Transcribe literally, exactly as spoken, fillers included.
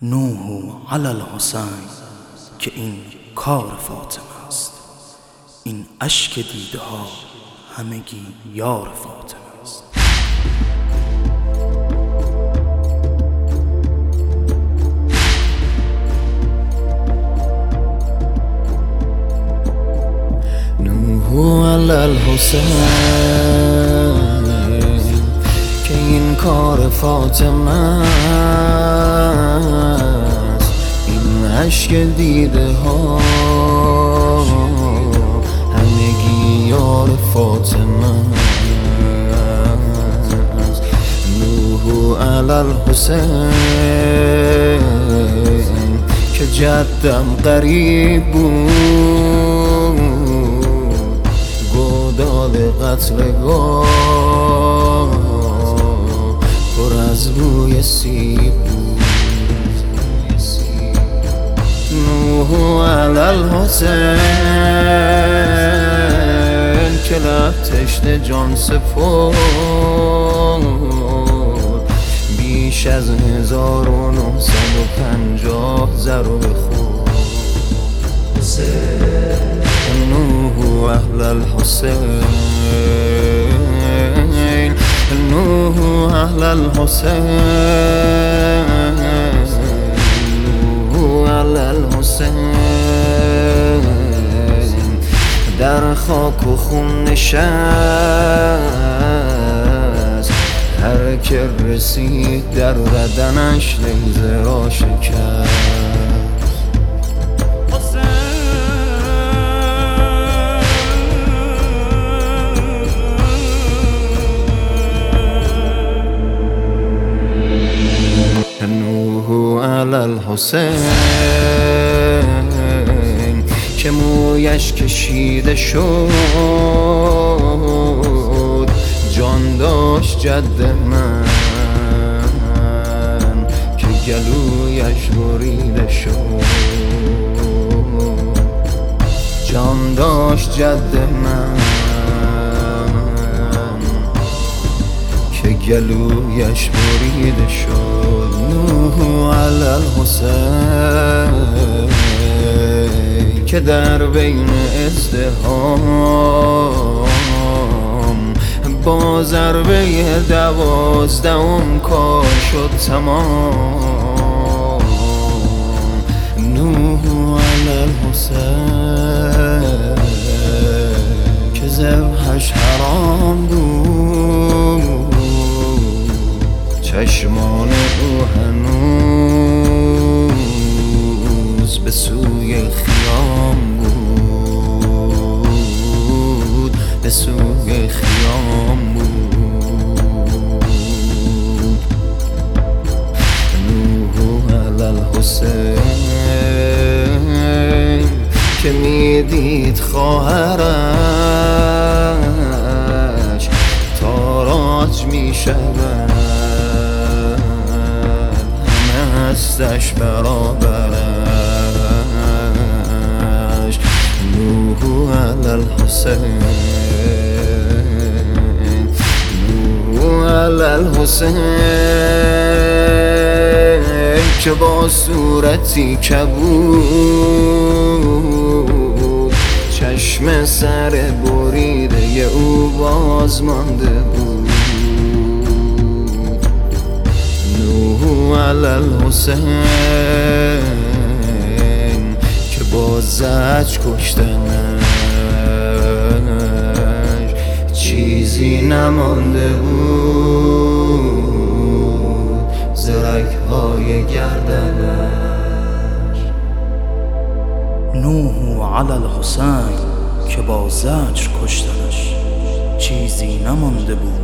نوح علی الحسین که این کار فاطمه است. این اشک دیده ها همگی یار فاطمه است. نوح علی الحسین که این کار فاطمه است. این اشک دیده ها همگی یار فاطمه است. نوح علی الحسین که جدم قریب بود، گودال قتلگاه پر از بوی سیب بود. نوح علی الحسین که لب تشنه جان سپرد، بیش از هزار و نهصد و پنجاه ضرب خورد. نوح علی الحسین، نوح علی الحسین، نوح علی الحسین در خاک و خون نشست. هر که رسید در بدنش نیزه را شکست. نوح علی الحسین که مویش کشیده شد، جان داشت جد من که گلویش بریده شد. جان داشت جد من که گلویش بریده شد. نوح علی الحسین که در بین ازدحام با ضربه دوازدهم کار شد تمام. نوح علی الحسین که ذبحش حرام بود، چشمان او هنوز به سوی خیام بود، به سوی خیام بود. نوح علی الحسین که میدید خواهرش تاراج میشود، هستش برابرش. نوح علی الحسین، نوح علی الحسین که با صورتی کبود، چشم سر بریده او باز مانده بود. نوح علی الحسین که با زجر کشتنش چیزی نمانده بود، زرک های گردنش. نوح علی الحسین که با زجر کشتنش چیزی نمانده بود،